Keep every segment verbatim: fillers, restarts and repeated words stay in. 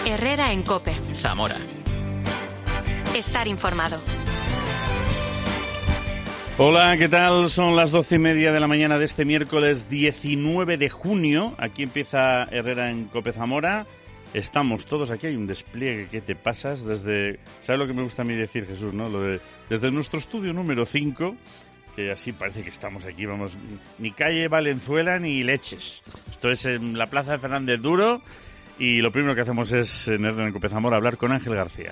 Herrera en COPE. Zamora. Estar informado. Hola, ¿qué tal? Son las doce y media de la mañana de este miércoles diecinueve de junio. Aquí empieza Herrera en COPE Zamora. Estamos todos aquí, hay un despliegue que te pasas desde... ¿Sabes lo que me gusta a mí decir, Jesús, no? Lo de, desde nuestro estudio número cinco, que así parece que estamos aquí, vamos, ni calle Valenzuela ni leches. Esto es en la plaza de Fernández Duro y lo primero que hacemos es en Herrera en COPE Zamora hablar con Ángel García.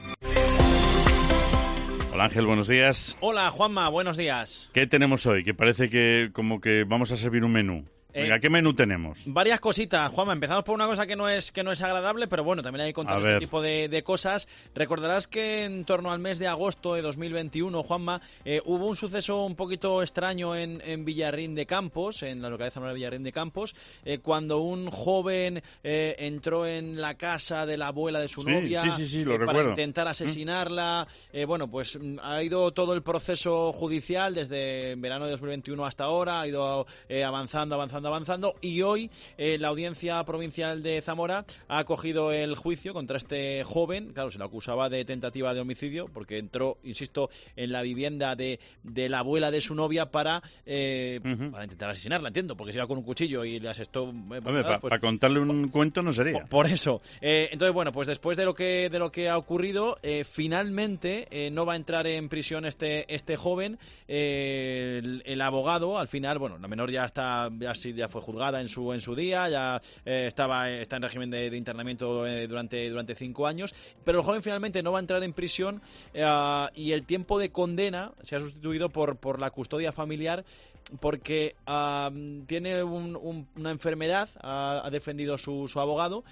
Hola Ángel, buenos días. Hola Juanma, buenos días. ¿Qué tenemos hoy? Que parece que como que vamos a servir un menú. Venga, Eh, ¿qué menú tenemos? Varias cositas, Juanma. Empezamos por una cosa que no es que no es agradable, pero bueno, también hay que contar A este ver. tipo de, de cosas. Recordarás que en torno al mes de agosto de dos mil veintiuno, Juanma, eh, hubo un suceso un poquito extraño en, en Villarrín de Campos, en la localidad de Villarrín de Campos, eh, cuando un joven eh, entró en la casa de la abuela de su Sí, novia sí, sí, sí, lo eh, para recuerdo. intentar asesinarla. Eh, bueno, pues mm, ha ido todo el proceso judicial desde verano de dos mil veintiuno hasta ahora, ha ido eh, avanzando, avanzando, avanzando, y hoy eh, la Audiencia Provincial de Zamora ha acogido el juicio contra este joven. Claro, se le acusaba de tentativa de homicidio porque entró, insisto, en la vivienda de, de la abuela de su novia para, eh, Ujú. para intentar asesinarla, entiendo, porque se iba con un cuchillo y le asestó... eh, Hombre, para pues, contarle un cuento no sería. por, por eso. Eh, entonces, bueno, pues después de lo que de lo que ha ocurrido, eh, finalmente eh, no va a entrar en prisión este este joven. Eh, el, el abogado, al final, bueno, la menor ya está, ya sí, ya fue juzgada en su en su día, ya eh, estaba está en régimen de, de internamiento eh, durante durante cinco años, pero el joven finalmente no va a entrar en prisión eh, y el tiempo de condena se ha sustituido por por la custodia familiar, porque um, tiene un, un, una enfermedad, ha, ha defendido su, su abogado.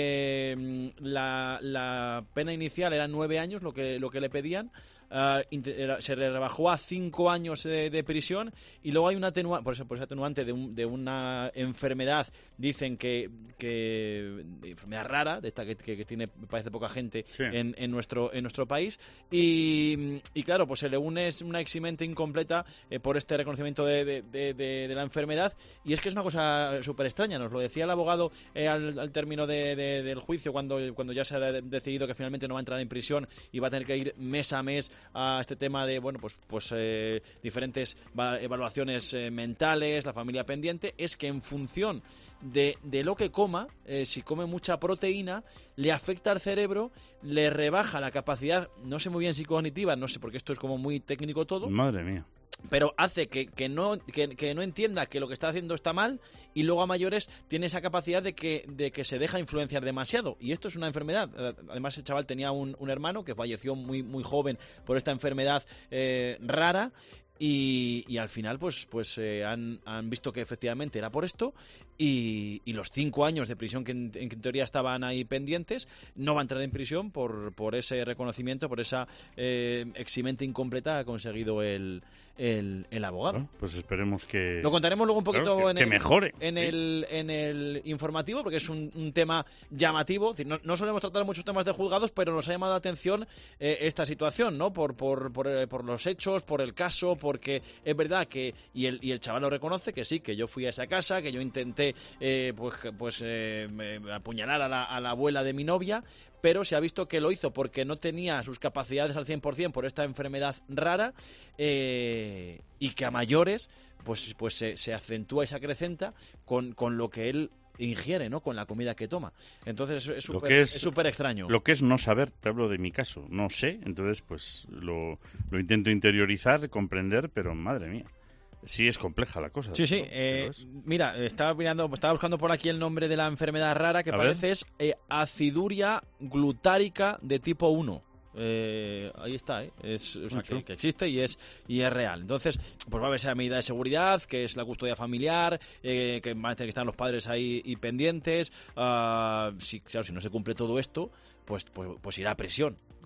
Eh, la, la pena inicial era nueve años, lo que, lo que le pedían. Uh, era, se le rebajó a cinco años de, de prisión, y luego hay una atenuante, por eso, por ese atenuante de, un, de una enfermedad, dicen que, que enfermedad rara, de esta que, que, que tiene, parece poca gente Sí. en, en nuestro en nuestro país, y, y claro, pues se le une una eximente incompleta eh, por este reconocimiento de, de, de, de, de la enfermedad, y es que es una cosa súper extraña. Nos lo decía el abogado eh, al, al término de, de, del juicio, cuando, cuando ya se ha de- decidido que finalmente no va a entrar en prisión y va a tener que ir mes a mes a este tema de, bueno, pues, pues eh, diferentes va- evaluaciones eh, mentales, la familia pendiente, es que en función de, de lo que coma, eh, si come mucha proteína, le afecta al cerebro, le rebaja la capacidad, no sé muy bien si cognitiva, no sé, porque esto es como muy técnico todo, Madre mía. pero hace que, que, no, que, que no entienda que lo que está haciendo está mal, y luego a mayores tiene esa capacidad de que, de que se deja influenciar demasiado, y esto es una enfermedad. Además, el chaval tenía un, un hermano que falleció muy, muy joven por esta enfermedad eh, rara, y, y al final pues, pues eh, han, han visto que efectivamente era por esto, y, y los cinco años de prisión que en, en teoría estaban ahí pendientes, no va a entrar en prisión por, por ese reconocimiento, por esa eh, eximente incompleta que ha conseguido el, el, el abogado. Bueno, pues esperemos que... Lo contaremos luego un poquito Claro, que- en, que el, mejore, en, sí. el, en el informativo, porque es un, un tema llamativo. Es decir, no, no solemos tratar muchos temas de juzgados, pero nos ha llamado la atención eh, esta situación, ¿no? Por, por, por, eh, por los hechos, por el caso, porque es verdad que, y el, y el chaval lo reconoce, que sí, que yo fui a esa casa, que yo intenté eh, pues, pues eh, me- apuñalar a la, a la abuela de mi novia, pero se ha visto que lo hizo porque no tenía sus capacidades al cien por ciento por esta enfermedad rara, eh, y que a mayores pues, pues se, se acentúa y se acrecenta con, con lo que él ingiere, ¿no? Con la comida que toma. Entonces es- es Lo súper que es- es súper extraño. Lo que es no saber, te hablo de mi caso, no sé, entonces pues lo, lo intento interiorizar, comprender, pero madre mía, sí es compleja la cosa. Sí, sí. pero eh, es- mira, estaba mirando, estaba buscando por aquí el nombre de la enfermedad rara, que A parece ver. es eh, aciduria glutárica de tipo uno. Eh, ahí está, ¿eh? Es, o sea, Mucho. que, que existe y es y es real. Entonces, pues va a haber esa medida de seguridad, que es la custodia familiar, eh, que van a tener que estar los padres ahí y pendientes. Ah, si, claro, si no se cumple todo esto, pues, pues, pues irá a prisión.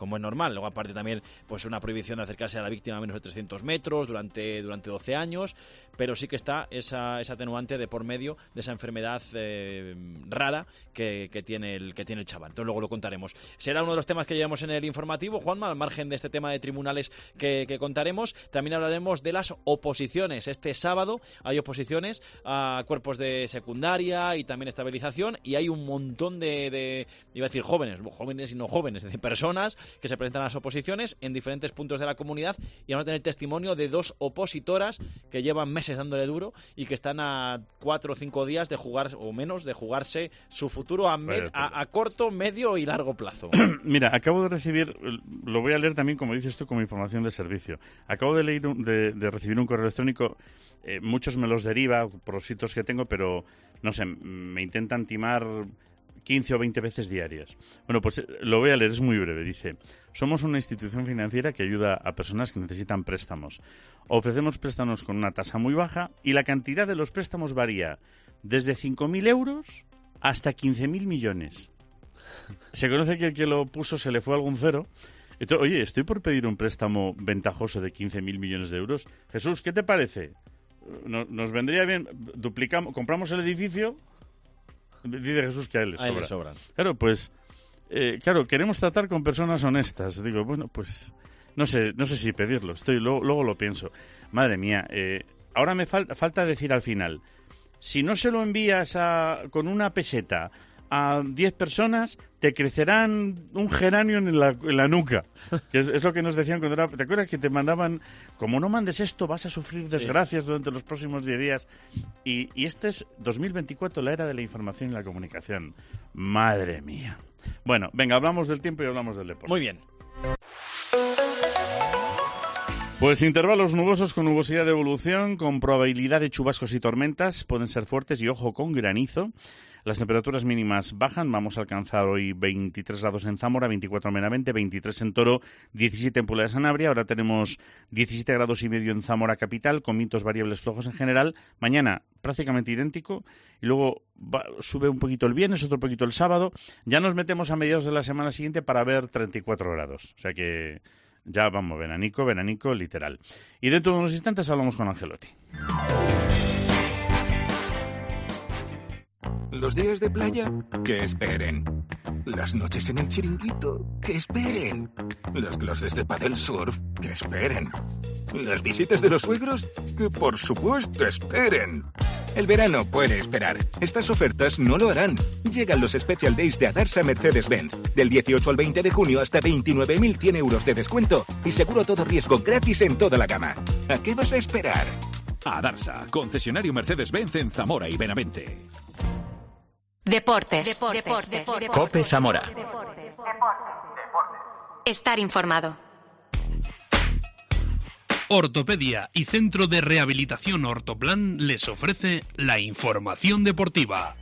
como es normal. Luego aparte también pues una prohibición de acercarse a la víctima a menos de trescientos metros durante, durante doce años, pero sí que está esa, esa atenuante de por medio de esa enfermedad eh, rara que, que, tiene el, que tiene el chaval. Entonces luego lo contaremos. Será uno de los temas que llevamos en el informativo, Juanma, al margen de este tema de tribunales que, que contaremos. También hablaremos de las oposiciones. Este sábado hay oposiciones a cuerpos de secundaria y también estabilización, y hay un montón de, de iba a decir jóvenes, jóvenes y no jóvenes, de personas que se presentan a las oposiciones en diferentes puntos de la comunidad, y vamos a tener testimonio de dos opositoras que llevan meses dándole duro y que están a cuatro o cinco días de jugar, o menos, de jugarse su futuro a, med, a, a corto, medio y largo plazo. Mira, acabo de recibir, lo voy a leer también, como dices tú, como información de servicio. Acabo de, leer un, de, de recibir un correo electrónico, eh, muchos me los deriva por los sitios que tengo, pero, no sé, me intentan timar quince o veinte veces diarias. Bueno, pues lo voy a leer, es muy breve. Dice: somos una institución financiera que ayuda a personas que necesitan préstamos. Ofrecemos préstamos con una tasa muy baja y la cantidad de los préstamos varía desde cinco mil euros hasta quince mil millones. Se conoce que el que lo puso se le fue algún cero. Entonces, oye, estoy por pedir un préstamo ventajoso de quince mil millones de euros. Jesús, ¿qué te parece? Nos, nos vendría bien, duplicamos, compramos el edificio. Dice Jesús que a él le sobra. A él le sobran. Claro, pues, eh, claro, queremos tratar con personas honestas. Digo, bueno, pues, no sé, no sé si pedirlo. Estoy, luego, luego lo pienso. Madre mía, eh, ahora me fal- falta decir al final, si no se lo envías a, con una peseta a diez personas, te crecerán un geranio en la, en la nuca. Que es, es lo que nos decían cuando era... ¿Te acuerdas que te mandaban, como no mandes esto, vas a sufrir desgracias sí. durante los próximos diez días? Y, y este es dos mil veinticuatro, la era de la información y la comunicación. Madre mía. Bueno, venga, hablamos del tiempo y hablamos del deporte. Muy bien. Pues intervalos nubosos con nubosidad de evolución, con probabilidad de chubascos y tormentas, pueden ser fuertes y ojo con granizo. Las temperaturas mínimas bajan, vamos a alcanzar hoy veintitrés grados en Zamora, veinticuatro en Benavente, veintitrés en Toro, diecisiete en Puebla de Sanabria. Ahora tenemos diecisiete grados y medio en Zamora capital, con vientos variables flojos en general. Mañana prácticamente idéntico y luego va, sube un poquito el viernes, otro poquito el sábado. Ya nos metemos a mediados de la semana siguiente para ver treinta y cuatro grados. O sea que ya vamos, veranico, veranico literal. Y dentro de unos instantes hablamos con Angelotti. Los días de playa, que esperen. Las noches en el chiringuito, que esperen. Las clases de pádel surf, que esperen. Las visitas de los suegros, que por supuesto esperen. El verano puede esperar. Estas ofertas no lo harán. Llegan los Special Days de Adarsa Mercedes-Benz. Del dieciocho al veinte de junio hasta veintinueve mil cien euros de descuento y seguro todo riesgo gratis en toda la gama. ¿A qué vas a esperar? Adarsa, concesionario Mercedes-Benz en Zamora y Benavente. Deportes. Deportes. Deportes. Deportes. Cope Zamora. Estar informado. Ortopedia y Centro de Rehabilitación Ortoplan les ofrece la información deportiva.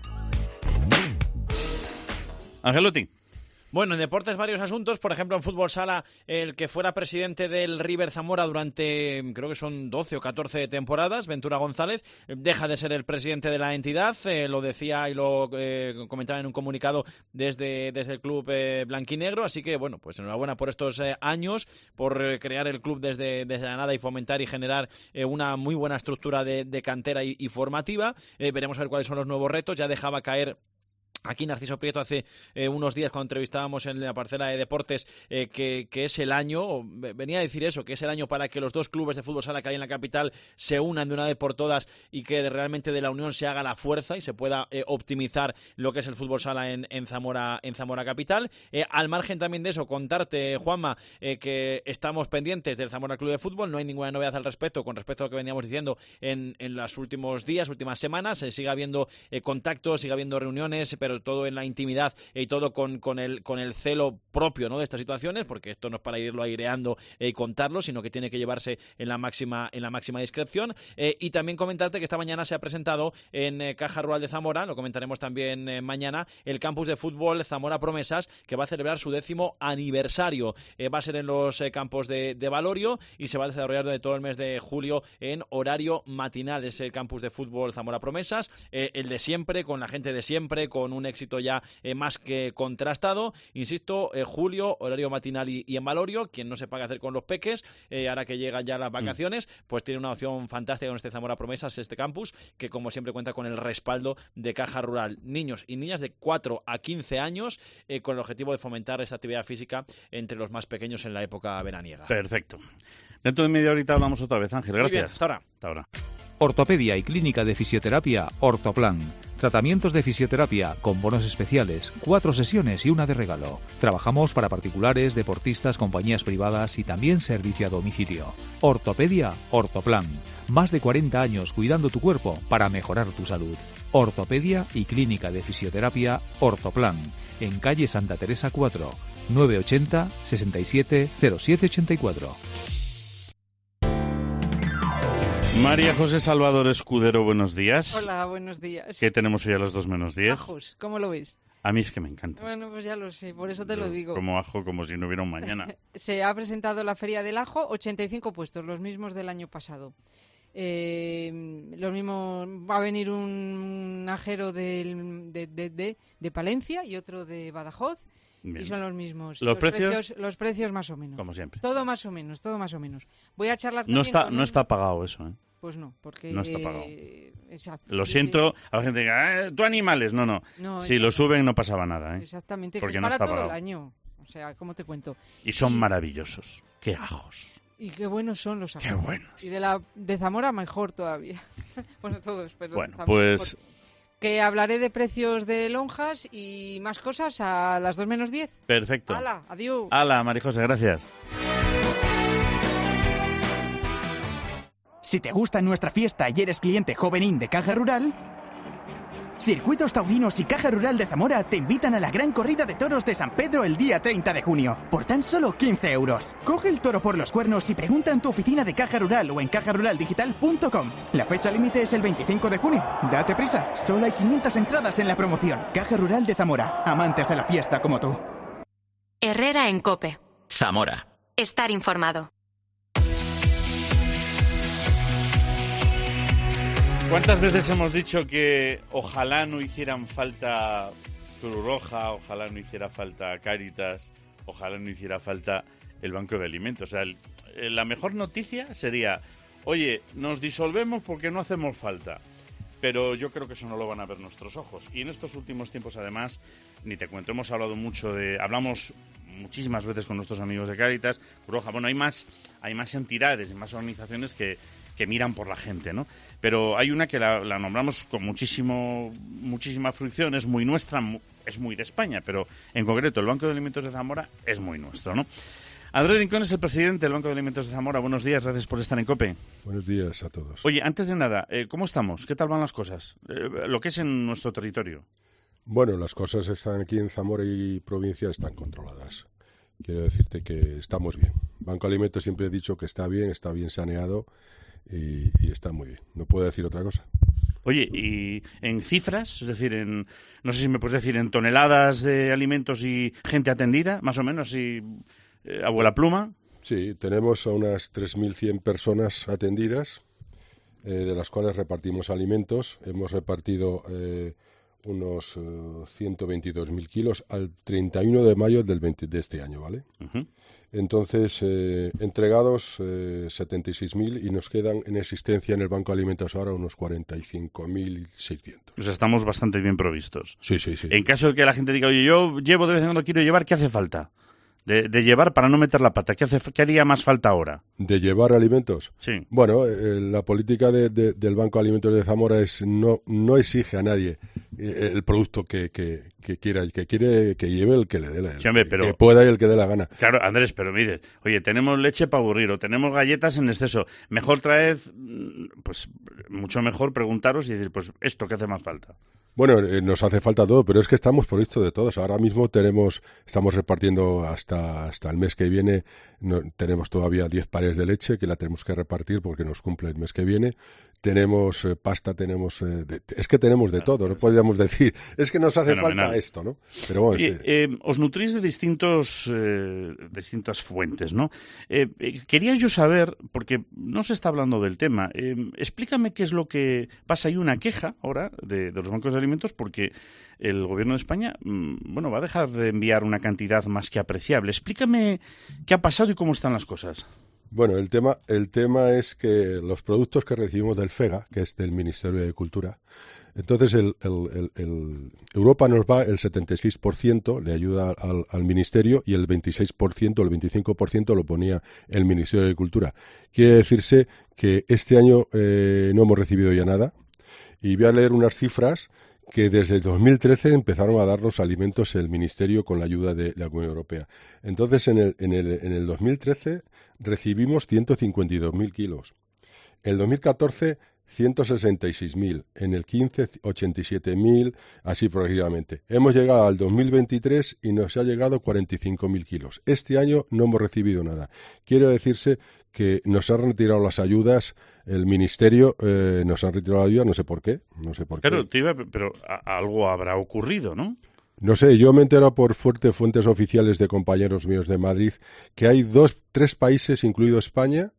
Angelotti. Bueno, en deportes varios asuntos, por ejemplo en fútbol sala, el que fuera presidente del River Zamora durante, creo que son doce o catorce temporadas, Ventura González, deja de ser el presidente de la entidad, eh, lo decía y lo eh, comentaba en un comunicado desde, desde el club eh, blanquinegro, así que bueno, pues enhorabuena por estos eh, años, por eh, crear el club desde, desde la nada y fomentar y generar eh, una muy buena estructura de, de cantera y, y formativa. Eh, veremos a ver cuáles son los nuevos retos, ya dejaba caer aquí Narciso Prieto hace eh, unos días cuando entrevistábamos en la parcela de deportes eh, que, que es el año, venía a decir eso, que es el año para que los dos clubes de fútbol sala que hay en la capital se unan de una vez por todas y que realmente de la unión se haga la fuerza y se pueda eh, optimizar lo que es el fútbol sala en, en Zamora en Zamora capital. Eh, al margen también de eso, contarte, Juanma, eh, que estamos pendientes del Zamora Club de Fútbol, no hay ninguna novedad al respecto con respecto a lo que veníamos diciendo en, en los últimos días, últimas semanas, se sigue habiendo eh, contactos, sigue habiendo reuniones, pero pero todo en la intimidad y todo con, con, el, con el celo propio, ¿no?, de estas situaciones, porque esto no es para irlo aireando y contarlo, sino que tiene que llevarse en la máxima, en la máxima discreción. Eh, y también comentarte que esta mañana se ha presentado en eh, Caja Rural de Zamora, lo comentaremos también eh, mañana, el campus de fútbol Zamora Promesas, que va a celebrar su décimo aniversario. Eh, va a ser en los eh, campos de, de Valorio y se va a desarrollar durante todo el mes de julio en horario matinal. Es el campus de fútbol Zamora Promesas, eh, el de siempre, con la gente de siempre, con un éxito ya eh, más que contrastado. Insisto, eh, julio, horario matinal y, y en Valorio. Quien no sepa qué hacer con los peques, eh, ahora que llegan ya las vacaciones, mm. pues tiene una opción fantástica con este Zamora Promesas, este campus, que como siempre cuenta con el respaldo de Caja Rural. Niños y niñas de cuatro a quince años, eh, con el objetivo de fomentar esa actividad física entre los más pequeños en la época veraniega. Perfecto. Dentro de media horita hablamos otra vez, Ángel. Gracias. Muy bien, hasta ahora. Hasta ahora. Ortopedia y Clínica de Fisioterapia Ortoplan. Tratamientos de fisioterapia con bonos especiales, cuatro sesiones y una de regalo. Trabajamos para particulares, deportistas, compañías privadas y también servicio a domicilio. Ortopedia Ortoplan. Más de cuarenta años cuidando tu cuerpo para mejorar tu salud. Ortopedia y Clínica de Fisioterapia Ortoplan. En calle Santa Teresa cuatro, nueve ochenta, sesenta y siete, cero siete ochenta y cuatro. María José Salvador Escudero, buenos días. Hola, buenos días. ¿Qué tenemos hoy a las dos menos diez? Ajos, ¿cómo lo veis? A mí es que me encanta. Bueno, pues ya lo sé, por eso te Yo lo digo. Como ajo, como si no hubiera un mañana. Se ha presentado la Feria del Ajo, ochenta y cinco puestos, los mismos del año pasado. Eh, lo mismo, va a venir un ajero del, de, de, de, de Palencia y otro de Badajoz. Bien. Y son los mismos. ¿Los, los precios? precios? Los precios más o menos. Como siempre. Todo más o menos, todo más o menos. Voy a charlar no también está con No un... está pagado eso, ¿eh? Pues no, porque... No está pagado. Eh, exacto. Lo siento, a la gente diga, eh, tú animales. No, no. no si lo suben no pasaba nada, ¿eh? Exactamente, porque que es no para está todo pagado. el año. O sea, ¿cómo te cuento? Y son y... maravillosos. ¡Qué ajos! Y qué buenos son los ajos. ¡Qué buenos! Y de la de Zamora mejor todavía. Bueno, todos, pero bueno, Zamora pues... mejor. Que hablaré de precios de lonjas y más cosas a las dos menos diez. Perfecto. ¡Hala! ¡Adiós! ¡Hala, María José! Gracias. Si te gusta nuestra fiesta y eres cliente Jovenín de Caja Rural, Circuitos Taurinos y Caja Rural de Zamora te invitan a la gran corrida de toros de San Pedro el día treinta de junio, por tan solo quince euros. Coge el toro por los cuernos y pregunta en tu oficina de Caja Rural o en caja rural digital punto com. La fecha límite es el veinticinco de junio. Date prisa, solo hay quinientas entradas en la promoción. Caja Rural de Zamora, amantes de la fiesta como tú. Herrera en COPE. Zamora. Estar informado. ¿Cuántas veces hemos dicho que ojalá no hicieran falta Cruz Roja, ojalá no hiciera falta Cáritas, ojalá no hiciera falta el Banco de Alimentos? O sea, el, la mejor noticia sería, oye, nos disolvemos porque no hacemos falta. Pero yo creo que eso no lo van a ver nuestros ojos. Y en estos últimos tiempos, además, ni te cuento, hemos hablado mucho de... Hablamos muchísimas veces con nuestros amigos de Cáritas, Cruz Roja. Bueno, hay más, hay más entidades y más organizaciones que... que miran por la gente, ¿no? Pero hay una que la, la nombramos con muchísimo muchísima fruición, es muy nuestra, es muy de España, pero en concreto el Banco de Alimentos de Zamora es muy nuestro, ¿no? Andrés Rincón es el presidente del Banco de Alimentos de Zamora. Buenos días, gracias por estar en COPE. Buenos días a todos. Oye, antes de nada, eh, ¿cómo estamos? ¿Qué tal van las cosas? Eh, lo que es en nuestro territorio. Bueno, las cosas están aquí en Zamora y provincia están controladas. Quiero decirte que estamos bien. Banco de Alimentos siempre he dicho que está bien, está bien saneado. Y, y está muy bien, no puedo decir otra cosa. Oye, y en cifras, es decir, en no sé si me puedes decir en toneladas de alimentos y gente atendida, más o menos, y eh, abuela pluma. Sí, tenemos a unas tres mil cien personas atendidas, eh, de las cuales repartimos alimentos. Hemos repartido eh, unos eh, ciento veintidós mil kilos al treinta y uno de mayo del veinte, de este año, ¿vale? Uh-huh. Entonces, eh, entregados eh, setenta y seis mil y nos quedan en existencia en el Banco de Alimentos ahora unos cuarenta y cinco mil seiscientos. O sea, estamos bastante bien provistos. Sí, sí, sí. En caso de que la gente diga, oye, yo llevo de vez en cuando, quiero llevar, ¿qué hace falta? De, de llevar para no meter la pata. ¿Qué, hace, ¿Qué haría más falta ahora? ¿De llevar alimentos? Sí. Bueno, eh, la política de, de, del Banco de Alimentos de Zamora es no, no exige a nadie eh, el producto que, que, que quiera. El que quiere que lleve el que le dé la gana. Sí, hombre, pero... Que pueda y el que dé la gana. Claro, Andrés, pero mire, oye, tenemos leche para aburrir o tenemos galletas en exceso. Mejor traed, pues mucho mejor preguntaros y decir, pues esto que hace más falta. Bueno, eh, nos hace falta todo, pero es que estamos por esto de todos. Ahora mismo tenemos, estamos repartiendo hasta, hasta el mes que viene, no, tenemos todavía diez pares de leche que la tenemos que repartir porque nos cumple el mes que viene. Tenemos eh, pasta, tenemos... Eh, de, es que tenemos de claro, todo, no podríamos decir. Es que nos hace fenomenal. a esto, ¿no? Pero bueno, eh, sí. eh, os nutrís de distintos eh, distintas fuentes, ¿no? Eh, eh, quería yo saber, porque no se está hablando del tema, eh, explícame qué es lo que pasa. Hay una queja ahora de, de los bancos de alimentos porque el Gobierno de España, mmm, bueno, va a dejar de enviar una cantidad más que apreciable. Explícame qué ha pasado y cómo están las cosas. Bueno, el tema, el tema es que los productos que recibimos del FEGA, que es del Ministerio de Cultura, entonces el, el, el, el Europa nos va el setenta y seis por ciento, le ayuda al, al Ministerio, y el veintiséis por ciento, el veinticinco por ciento lo ponía el Ministerio de Cultura. Quiere decirse que este año eh, no hemos recibido ya nada, y voy a leer unas cifras que desde dos mil trece empezaron a darnos alimentos el Ministerio con la ayuda de la Unión Europea. Entonces, en el, en el, en el dos mil trece recibimos ciento cincuenta y dos mil kilos. En el dos mil catorce, ciento sesenta y seis mil. En el quince, ochenta y siete mil, así progresivamente. Hemos llegado al dos mil veintitrés y nos ha llegado cuarenta y cinco mil kilos. Este año no hemos recibido nada. Quiere decirse que nos han retirado las ayudas, el Ministerio eh, nos han retirado la ayuda, no sé por qué, no sé por Claro, qué. te iba, pero a, algo habrá ocurrido, ¿no? No sé, yo me entero por fuertes fuentes oficiales de compañeros míos de Madrid que hay dos, tres países, incluido España,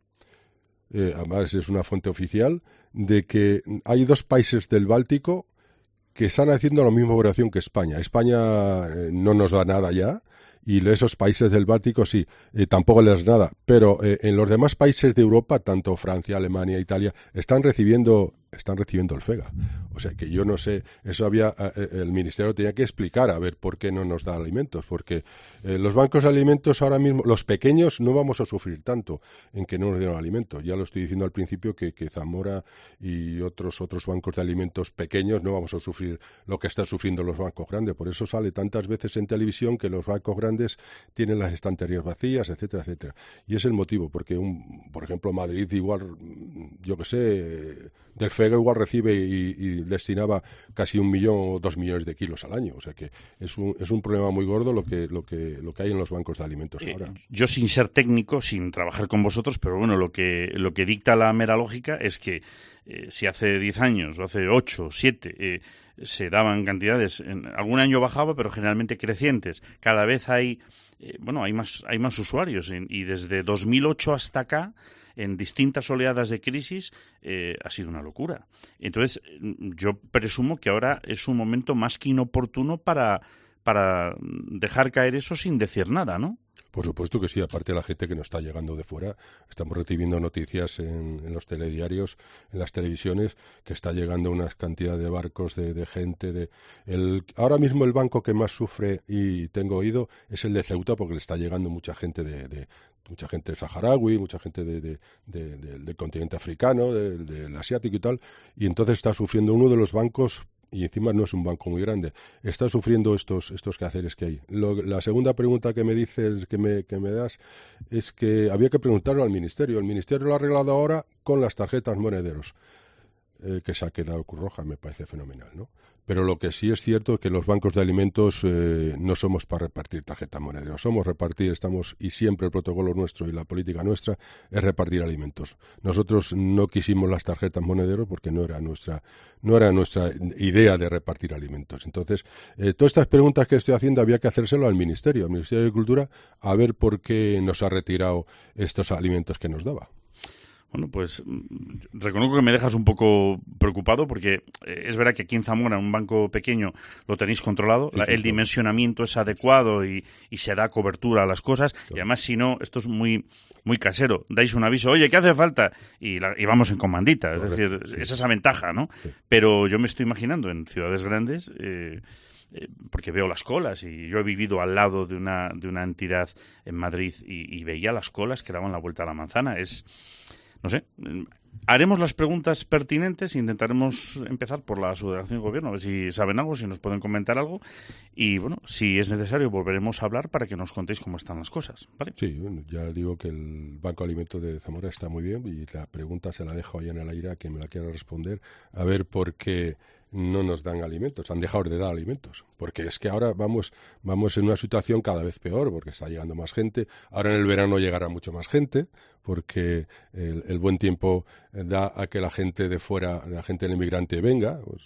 eh, además es una fuente oficial, de que hay dos países del Báltico que están haciendo la misma operación que España. España eh, no nos da nada ya, y esos países del Báltico sí, eh, tampoco les da nada, pero eh, en los demás países de Europa, tanto Francia, Alemania, Italia, están recibiendo están recibiendo el FEGA. O sea que yo no sé, eso había, eh, el Ministerio tenía que explicar a ver por qué no nos da alimentos, porque eh, los bancos de alimentos ahora mismo, los pequeños no vamos a sufrir tanto en que no nos dieron alimentos. Ya lo estoy diciendo al principio que, que Zamora y otros otros bancos de alimentos pequeños no vamos a sufrir lo que están sufriendo los bancos grandes. Por eso sale tantas veces en televisión que los bancos grandes tienen las estanterías vacías, etcétera, etcétera. Y es el motivo, porque un, por ejemplo Madrid igual, yo que sé, del FEGA igual recibe y, y destinaba casi un millón o dos millones de kilos al año. O sea que es un, es un problema muy gordo lo que, lo que, lo que hay en los bancos de alimentos eh, ahora. Yo sin ser técnico, sin trabajar con vosotros, pero bueno, lo que, lo que dicta la mera lógica es que eh, si hace diez años o hace ocho, siete, eh, se daban cantidades, en algún año bajaba, pero generalmente crecientes. Cada vez hay, eh, bueno, hay más, hay más usuarios en, y desde dos mil ocho hasta acá, en distintas oleadas de crisis, eh, ha sido una locura. Entonces, yo presumo que ahora es un momento más que inoportuno para, para dejar caer eso sin decir nada, ¿no? Por supuesto que sí, aparte de la gente que nos está llegando de fuera, estamos recibiendo noticias en, en los telediarios, en las televisiones, que está llegando una cantidad de barcos, de, de gente. De el Ahora mismo el banco que más sufre, y tengo oído, es el de Ceuta, porque le está llegando mucha gente de, de mucha gente saharaui, mucha gente de, de, de, de, del continente africano, del, del asiático y tal, y entonces está sufriendo uno de los bancos, y encima no es un banco muy grande, está sufriendo estos estos quehaceres que hay. Lo, la segunda pregunta que me dices, que me, que me das, es que había que preguntarlo al Ministerio. El Ministerio lo ha arreglado ahora con las tarjetas monederos, eh, que se ha quedado Cruz Roja, me parece fenomenal, ¿no? Pero lo que sí es cierto es que los bancos de alimentos eh, no somos para repartir tarjetas monederos, somos repartir, estamos, y siempre el protocolo nuestro y la política nuestra es repartir alimentos. Nosotros no quisimos las tarjetas monederos porque no era nuestra, no era nuestra idea de repartir alimentos. Entonces, eh, todas estas preguntas que estoy haciendo había que hacérselo al Ministerio, al Ministerio de Cultura, a ver por qué nos ha retirado estos alimentos que nos daba. Bueno, pues reconozco que me dejas un poco preocupado porque eh, es verdad que aquí en Zamora, un banco pequeño, lo tenéis controlado, sí, la, sí, el claro. dimensionamiento es adecuado y, y se da cobertura a las cosas, Claro. y además si no, esto es muy muy casero, dais un aviso, oye, ¿qué hace falta? Y, la, y vamos en comandita, es Correcto, decir, sí. es esa ventaja, ¿no? Sí. Pero yo me estoy imaginando en ciudades grandes... Eh, Eh, porque veo las colas y yo he vivido al lado de una de una entidad en Madrid y, y veía las colas que daban la vuelta a la manzana. Es, no sé, haremos las preguntas pertinentes e intentaremos empezar por la subdelegación del gobierno, a ver si saben algo, si nos pueden comentar algo, y bueno, si es necesario volveremos a hablar para que nos contéis cómo están las cosas, ¿vale? Sí, bueno, ya digo que el Banco de Alimentos de Zamora está muy bien, y la pregunta se la dejo ahí en el aire a quien me la quiera responder, a ver por qué no nos dan alimentos, han dejado de dar alimentos, porque es que ahora vamos vamos en una situación cada vez peor, porque está llegando más gente, ahora en el verano llegará mucho más gente, porque el, el buen tiempo da a que la gente de fuera, la gente del inmigrante venga, pues,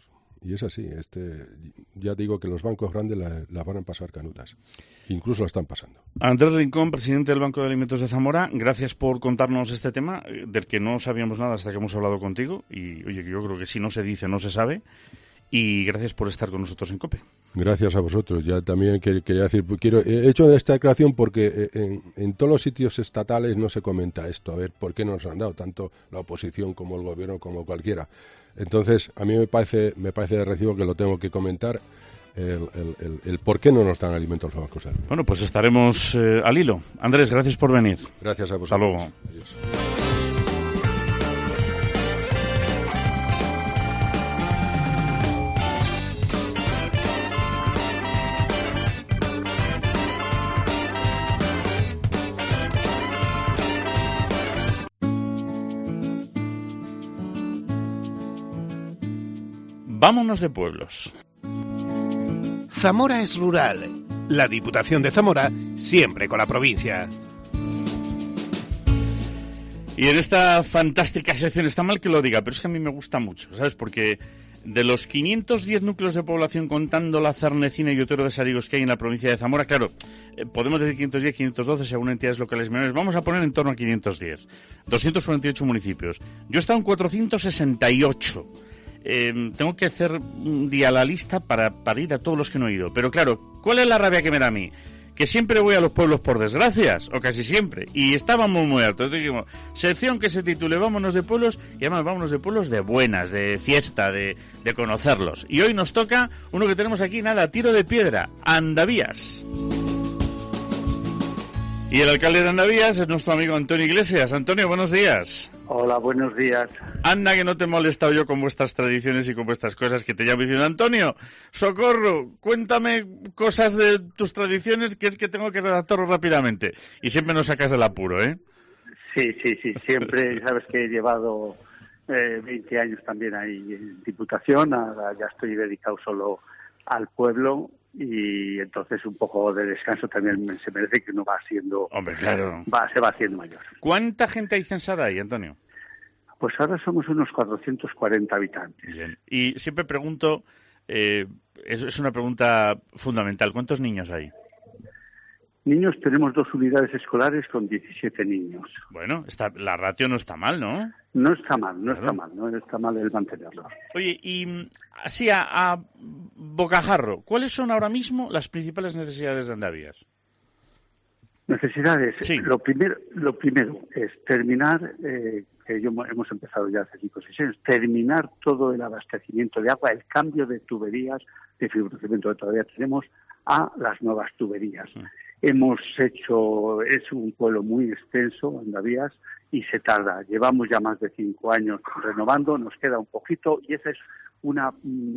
y es así. Este, ya digo que los bancos grandes las la van a pasar canutas. Incluso la están pasando. Andrés Rincón, presidente del Banco de Alimentos de Zamora, gracias por contarnos este tema, del que no sabíamos nada hasta que hemos hablado contigo. Y, oye, yo creo que si no se dice, no se sabe. Y gracias por estar con nosotros en COPE. Gracias a vosotros. Ya también quería decir, quiero he hecho esta declaración porque en, en todos los sitios estatales no se comenta esto. A ver, ¿por qué no nos han dado tanto la oposición como el gobierno, como cualquiera? Entonces, a mí me parece me parece de recibo que lo tengo que comentar, el, el, el, el por qué no nos dan alimentos los bancos. Bueno, pues estaremos eh, al hilo. Andrés, gracias por venir. Gracias a vosotros. Hasta luego. Adiós. Vámonos de pueblos. Zamora es rural. La Diputación de Zamora, siempre con la provincia. Y en esta fantástica sección, está mal que lo diga, pero es que a mí me gusta mucho, ¿sabes? Porque de los quinientos diez núcleos de población, contando la Zarnecina y Otero de Sarigos que hay en la provincia de Zamora, claro, eh, podemos decir quinientos diez, quinientos doce según entidades locales menores, vamos a poner en torno a quinientos diez. doscientos cuarenta y ocho municipios. Yo he estado en cuatrocientos sesenta y ocho. Eh, tengo que hacer un día la lista para, para ir a todos los que no he ido. Pero claro, ¿cuál es la rabia que me da a mí? Que siempre voy a los pueblos por desgracias, o casi siempre, y estábamos muy altos. Entonces dijimos, sección que se titule Vámonos de pueblos, y además vámonos de pueblos de buenas, de fiesta, de, de conocerlos. Y hoy nos toca uno que tenemos aquí, nada, tiro de piedra, Andavías. Y el alcalde de Andavías es nuestro amigo Antonio Iglesias. Antonio, buenos días. Hola, buenos días. Anda, que no te he molestado yo con vuestras tradiciones y con vuestras cosas, que te llamo diciendo, Antonio, socorro, cuéntame cosas de tus tradiciones, que es que tengo que redactarlo rápidamente. Y siempre nos sacas del apuro, ¿eh? Sí, sí, sí, siempre, sabes que he llevado eh, veinte años también ahí en Diputación, ahora ya estoy dedicado solo al pueblo, y entonces un poco de descanso también se merece, que uno va siendo... Hombre, claro. Va, se va haciendo mayor. ¿Cuánta gente hay censada ahí, Antonio? Pues ahora somos unos cuatrocientos cuarenta habitantes. Bien. Y siempre pregunto, eh, es, es una pregunta fundamental, ¿cuántos niños hay? Niños, tenemos dos unidades escolares con diecisiete niños. Bueno, está, la ratio no está mal, ¿no? No está mal, no claro. está mal, no está mal el mantenerlo. Oye, y así a, a bocajarro, ¿cuáles son ahora mismo las principales necesidades de Andavías? Necesidades. Sí. Lo primero, lo primero es terminar, eh, que yo hemos empezado ya hace cinco o seis años, terminar todo el abastecimiento de agua, el cambio de tuberías de fibrocemento que todavía tenemos a las nuevas tuberías. Sí. Hemos hecho, es un pueblo muy extenso, Andavías, y se tarda. Llevamos ya más de cinco años renovando, nos queda un poquito, y esa es una,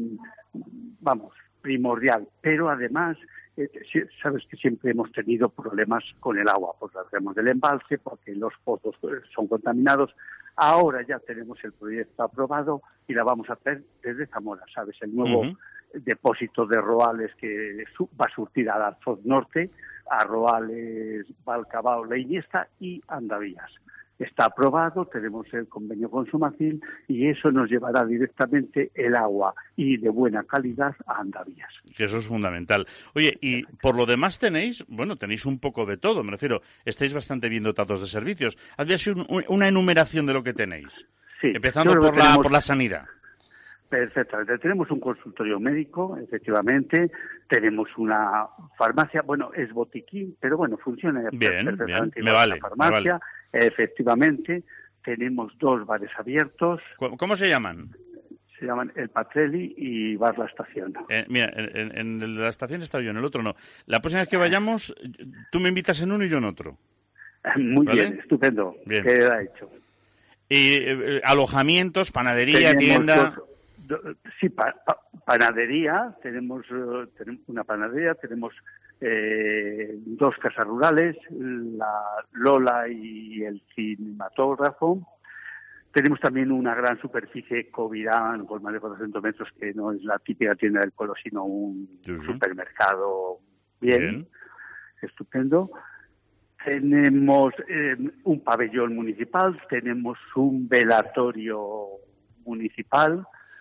vamos, primordial. Pero además, eh, sabes que siempre hemos tenido problemas con el agua, porque hacemos del embalse, porque los pozos son contaminados. Ahora ya tenemos el proyecto aprobado y la vamos a hacer desde Zamora, ¿sabes? El nuevo uh-huh. depósito de Roales que va a surtir al Arzoz Norte, a Roales, Valcabao, La Iniesta y Andavías. Está aprobado, tenemos el convenio con Sumacil y eso nos llevará directamente el agua y de buena calidad a Andavías. Que eso es fundamental. Oye, y por lo demás tenéis, bueno, tenéis un poco de todo, me refiero, estáis bastante bien dotados de servicios. Hazme así un, una enumeración de lo que tenéis. Sí. Empezando por la, tenemos... por la sanidad. Perfectamente. Tenemos un consultorio médico, efectivamente. Tenemos una farmacia, bueno, es botiquín, pero bueno, funciona bien, perfectamente. Bien. Me vale, farmacia, me vale. Efectivamente. Tenemos dos bares abiertos. ¿Cómo se llaman? Se llaman El Patrelli y Bar La Estación. Eh, mira, en, en la estación he estado yo, en el otro no. La próxima vez que vayamos, tú me invitas en uno y yo en otro. Muy ¿Vale? bien, estupendo. Bien. Queda hecho. Y eh, alojamientos, panadería, tenemos tienda... Dos, Sí, pa, pa, panadería, tenemos, uh, tenemos una panadería, tenemos eh, dos casas rurales, la Lola y el cinematógrafo. Tenemos también una gran superficie Covirán con más de cuatrocientos metros, que no es la típica tienda del pueblo, sino un uh-huh. supermercado bien, bien, estupendo. Tenemos eh, un pabellón municipal, tenemos un velatorio municipal.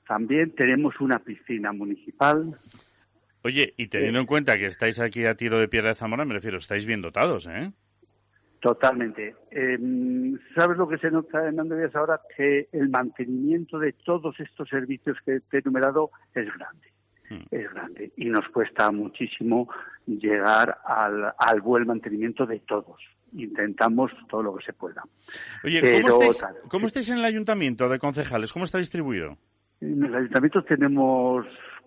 También tenemos una piscina municipal. Oye, y teniendo en cuenta que estáis aquí a tiro de piedra de Zamora, me refiero, estáis bien dotados, ¿eh? Totalmente. Eh, ¿Sabes lo que se nota en Andavías ahora? Que el mantenimiento de todos estos servicios que te he enumerado es grande. Hmm. Es grande. Y nos cuesta muchísimo llegar al, al buen mantenimiento de todos. Intentamos todo lo que se pueda. Oye, Pero, ¿cómo, estáis, tal, ¿cómo estáis en el ayuntamiento de concejales? ¿Cómo está distribuido? En el ayuntamiento tenemos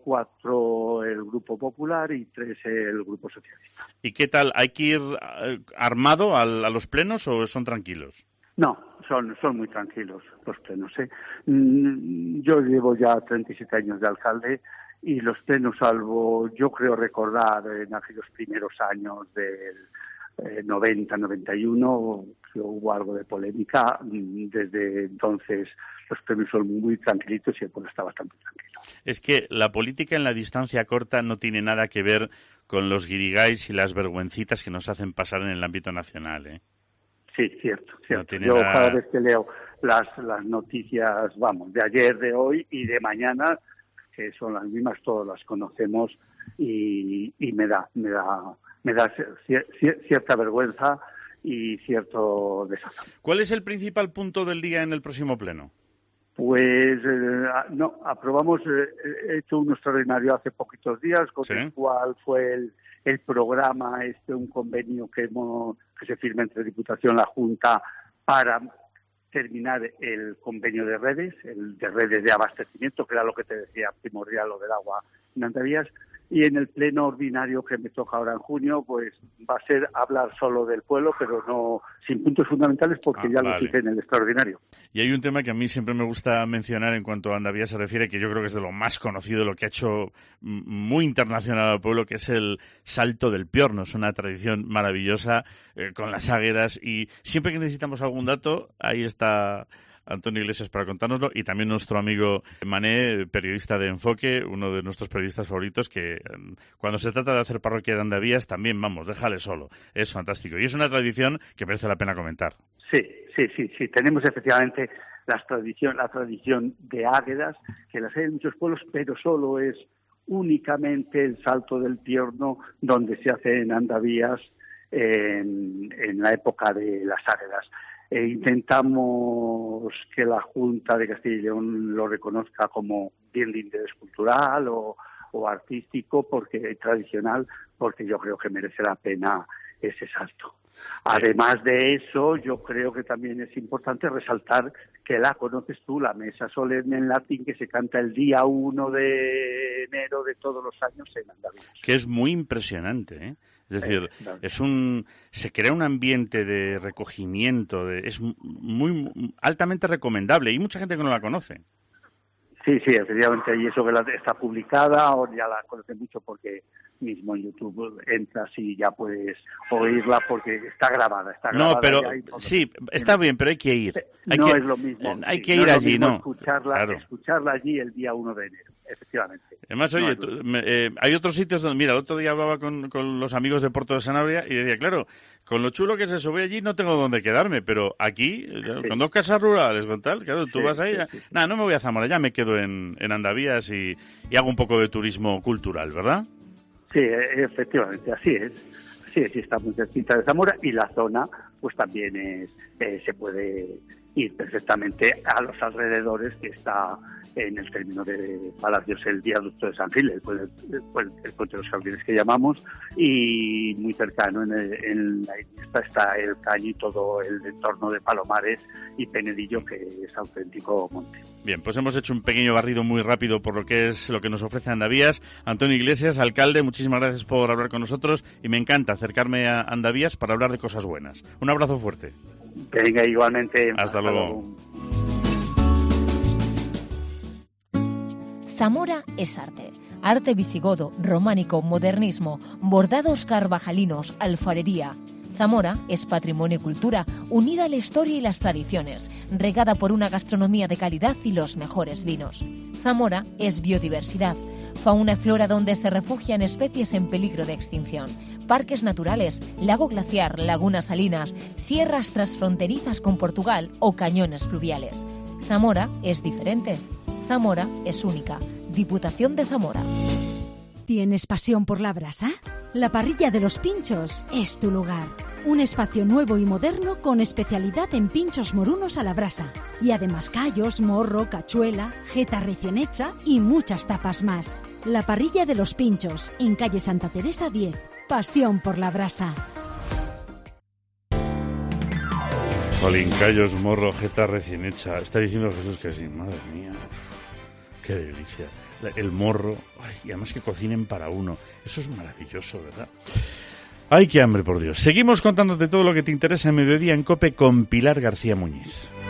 cuatro el Grupo Popular y tres el Grupo Socialista. ¿Y qué tal? ¿Hay que ir armado al, a los plenos o son tranquilos? No, son, son muy tranquilos los plenos. ¿eh? Yo llevo ya treinta y siete años de alcalde y los plenos, salvo, yo creo recordar en aquellos primeros años del eh, noventa, noventa y uno, que hubo algo de polémica. Desde entonces los plenos son muy tranquilitos y el pueblo está bastante tranquilo. Es que la política en la distancia corta no tiene nada que ver con los guirigáis y las vergüencitas que nos hacen pasar en el ámbito nacional, ¿eh? Sí, cierto, cierto. No Yo nada... cada vez que leo las, las noticias, vamos, de ayer, de hoy y de mañana, que son las mismas, todas las conocemos y, y me da, me da, me da cier, cier, cierta vergüenza y cierto desafío. ¿Cuál es el principal punto del día en el próximo pleno? Pues eh, no, aprobamos, eh, he hecho un extraordinario hace poquitos días, con ¿Sí? el cual fue el, el programa, este un convenio que, hemos, que se firma entre Diputación y la Junta para terminar el convenio de redes, el de redes de abastecimiento, que era lo que te decía primordial, lo del agua en Andavías. Y en el pleno ordinario que me toca ahora en junio, pues va a ser hablar solo del pueblo, pero no sin puntos fundamentales, porque ah, ya vale. lo hice en el extraordinario. Y hay un tema que a mí siempre me gusta mencionar en cuanto a Andavías se refiere, que yo creo que es de lo más conocido, lo que ha hecho muy internacional al pueblo, que es el salto del Piorno. Es una tradición maravillosa eh, con las águedas, y siempre que necesitamos algún dato, ahí está Antonio Iglesias para contárnoslo, y también nuestro amigo Mané, periodista de Enfoque, uno de nuestros periodistas favoritos, que cuando se trata de hacer parroquia de Andavías también, vamos, déjale solo, es fantástico y es una tradición que merece la pena comentar. Sí, sí, sí, sí, tenemos efectivamente las tradición, la tradición de águedas, que las hay en muchos pueblos, pero solo es únicamente el salto del Piorno donde se hace en Andavías en, en la época de las águedas. E intentamos que la Junta de Castilla y León lo reconozca como bien de interés cultural o, o artístico, porque tradicional, porque yo creo que merece la pena ese salto. Además de eso, yo creo que también es importante resaltar que la conoces tú, la mesa solemne en latín que se canta el día uno de enero de todos los años en Andalucía. Que es muy impresionante, ¿eh? Es decir, eh, claro. es un se crea un ambiente de recogimiento, de, es muy altamente recomendable y mucha gente que no la conoce. Sí, sí, efectivamente, y eso que la, está publicada, o ya la conoce mucho porque mismo en YouTube entras y ya puedes oírla porque está grabada. Está grabada no, pero sí, está bien, pero hay que ir. Hay no que, es lo mismo. Hay sí, que no ir allí, ¿no? Escucharla, claro. escucharla allí el día uno de enero, efectivamente. Además, oye, no tú, me, eh, hay otros sitios donde, mira, el otro día hablaba con, con los amigos de Porto de Sanabria y decía, claro, con lo chulo que se sube allí no tengo dónde quedarme, pero aquí, sí. con dos casas rurales, con tal, claro, tú sí, vas ahí, sí, sí. nada, no me voy a Zamora, ya me quedo en, en Andavías y, y hago un poco de turismo cultural, ¿verdad? Sí, efectivamente, así es. Sí, sí, está muy cerquita de Zamora y la zona, pues también es, eh, se puede ir perfectamente a los alrededores, que está en el término de Palacios el viaducto de San Gil, el, el, el, el puente de los jardines que llamamos, y muy cercano en, el, en la esta está el Caño y todo el entorno de Palomares y Penedillo, que es auténtico monte. Bien, pues hemos hecho un pequeño barrido muy rápido por lo que es lo que nos ofrece Andavías. Antonio Iglesias, alcalde, muchísimas gracias por hablar con nosotros y me encanta acercarme a Andavías para hablar de cosas buenas. Un abrazo fuerte. Venga, igualmente. Hasta, Hasta luego. luego. Zamora es arte. Arte visigodo, románico, modernismo, bordados carvajalinos, alfarería. Zamora es patrimonio y cultura, unida a la historia y las tradiciones, regada por una gastronomía de calidad y los mejores vinos. Zamora es biodiversidad, fauna y flora donde se refugian especies en peligro de extinción, parques naturales, lago glaciar, lagunas salinas, sierras transfronterizas con Portugal o cañones fluviales. Zamora es diferente. Zamora es única. Diputación de Zamora. ¿Tienes pasión por la brasa? La Parrilla de los Pinchos es tu lugar. Un espacio nuevo y moderno con especialidad en pinchos morunos a la brasa. Y además callos, morro, cachuela, jeta recién hecha y muchas tapas más. La Parrilla de los Pinchos, en calle Santa Teresa diez. Pasión por la brasa. Jolín, callos, morro, jeta recién hecha. Está diciendo Jesús que sí, madre mía. Qué delicia. El morro, ay, y además que cocinen para uno. Eso es maravilloso, ¿verdad? Ay, qué hambre, por Dios. Seguimos contándote todo lo que te interesa en Mediodía en COPE con Pilar García Muñiz.